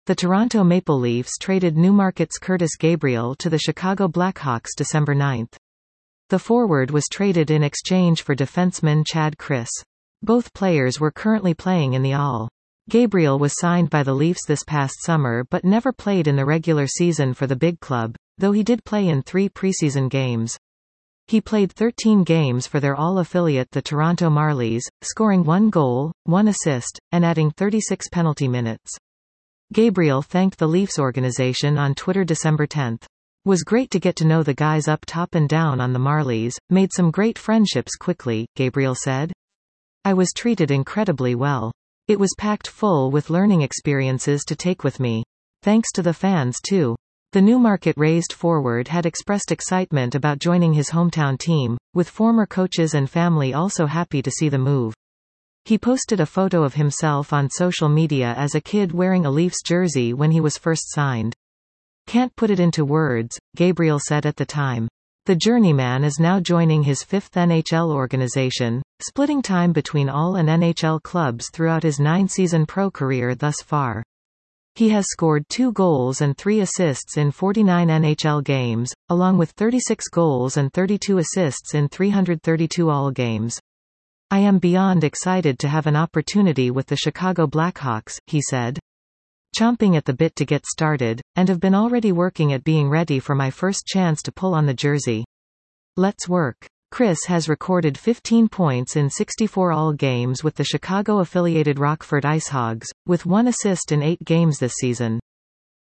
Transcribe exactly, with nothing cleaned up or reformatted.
The Toronto Maple Leafs traded Newmarket's Curtis Gabriel to the Chicago Blackhawks December ninth. The forward was traded in exchange for defenseman Chad Criss. Both players were currently playing in the A H L. Gabriel was signed by the Leafs this past summer but never played in the regular season for the big club, though he did play in three preseason games. He played thirteen games for their all-affiliate the Toronto Marlies, scoring one goal, one assist, and adding thirty-six penalty minutes. Gabriel thanked the Leafs organization on Twitter December tenth. "Was great to get to know the guys up top and down on the Marlies, made some great friendships quickly," Gabriel said. "I was treated incredibly well. It was packed full with learning experiences to take with me. Thanks to the fans too." The Newmarket-raised forward had expressed excitement about joining his hometown team, with former coaches and family also happy to see the move. He posted a photo of himself on social media as a kid wearing a Leafs jersey when he was first signed. "Can't put it into words," Gabriel said at the time. The journeyman is now joining his fifth N H L organization, splitting time between all and N H L clubs throughout his nine-season pro career thus far. He has scored two goals and three assists in forty-nine N H L games, along with thirty-six goals and thirty-two assists in three hundred thirty-two A H L games. "I am beyond excited to have an opportunity with the Chicago Blackhawks," he said. "Chomping at the bit to get started, and have been already working at being ready for my first chance to pull on the jersey. Let's work." Criss has recorded fifteen points in sixty-four A H L games with the Chicago-affiliated Rockford IceHogs, with one assist in eight games this season.